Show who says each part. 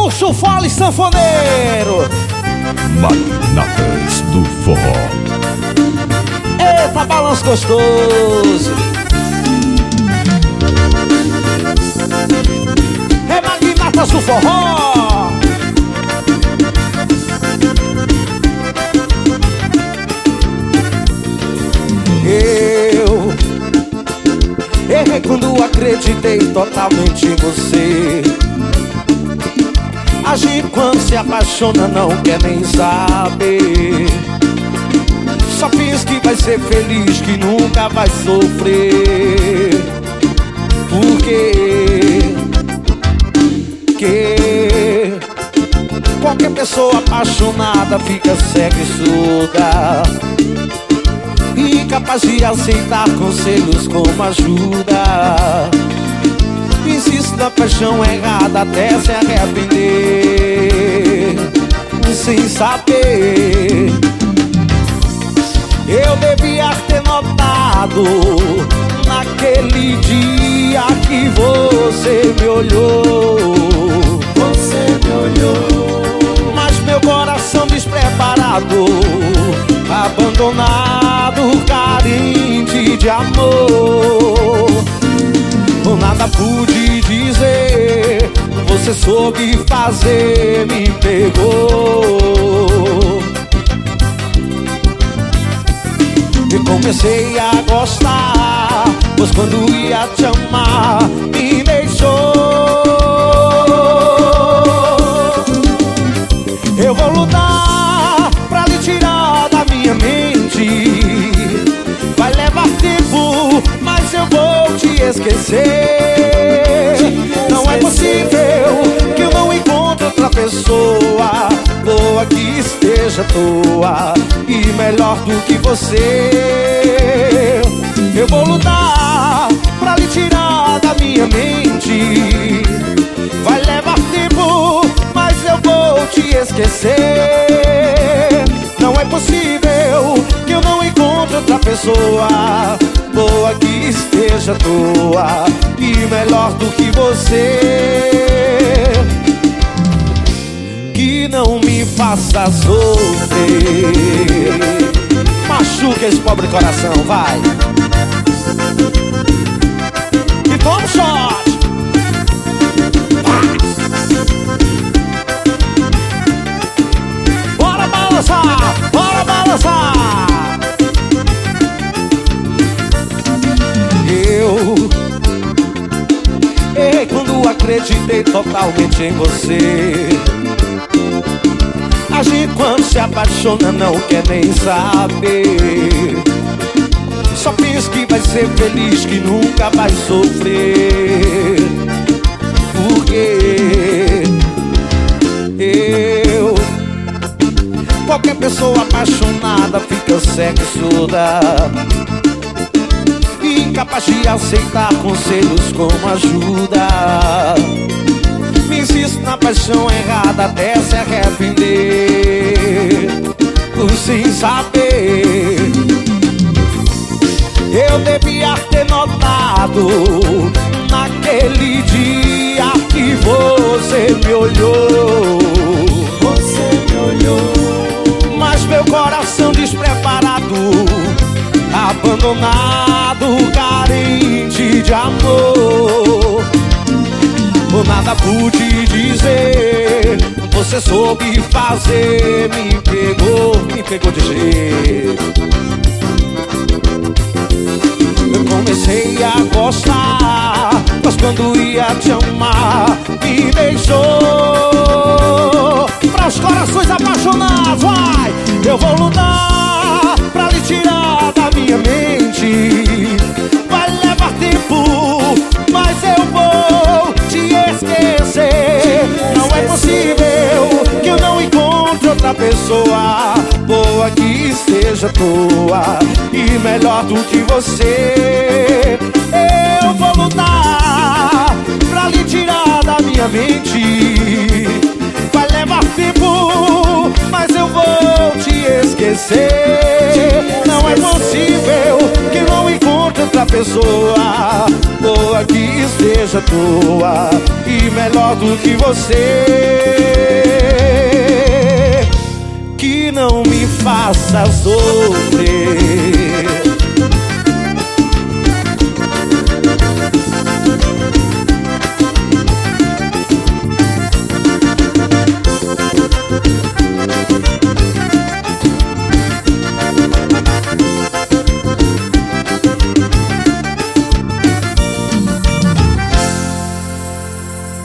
Speaker 1: Urso Fole Sanfoneiro.
Speaker 2: Magnatas do Forró.
Speaker 1: Eita, balanço gostoso. É Magnatas do Forró. Eu errei quando acreditei totalmente em você. Agir quando se apaixona, não quer nem saber. Só fiz que vai ser feliz, que nunca vai sofrer. Porque qualquer pessoa apaixonada fica cega e surda, incapaz de aceitar conselhos como ajuda. Insiste na paixão errada até se arrepender. Sem saber, eu devia ter notado naquele dia que você me olhou. Você me olhou, mas meu coração despreparado, abandonado, carente de amor. Nada pude dizer, você soube fazer, me pegou. E comecei a gostar, pois quando ia te amar, me deixou. Eu vou lutar pra lhe tirar da minha mente. Vai levar tempo, mas eu vou te esquecer. Não é possível que eu não encontre outra pessoa boa que esteja à toa e melhor do que você. Eu vou lutar pra lhe tirar da minha mente. Vai levar tempo, mas eu vou te esquecer. Não é possível que eu não encontre outra pessoa boa que esteja à toa e melhor do que você, que não me faça sofrer. Machuca esse pobre coração, vai. E toma um shot. Bora balançar, bora balançar. Errei quando acreditei totalmente em você. Agir quando se apaixona, não quer nem saber. Só pensa que vai ser feliz, que nunca vai sofrer. Porque qualquer pessoa apaixonada fica cega e surda, incapaz de aceitar conselhos como ajuda. Me insisto na paixão errada até se arrepender. Sem saber, eu devia ter notado naquele dia que você me olhou. Você me olhou, mas meu coração despreparado, abandonado, carente de amor. Por nada pude dizer, você soube fazer, me pegou de jeito. Eu comecei a gostar, mas quando ia te amar, me deixou. Para os corações apaixonados, vai! Eu vou lutar pra lhe tirar da minha mente. Vai levar tempo, mas eu vou te esquecer. Não é possível que eu não encontre outra pessoa boa que esteja à toa e melhor do que você. Eu vou lutar pra lhe tirar da minha mente. Vai levar tempo, mas eu vou te esquecer. Não é possível que eu não encontre outra pessoa boa que esteja à toa e melhor do que você. que não me faça sofrer.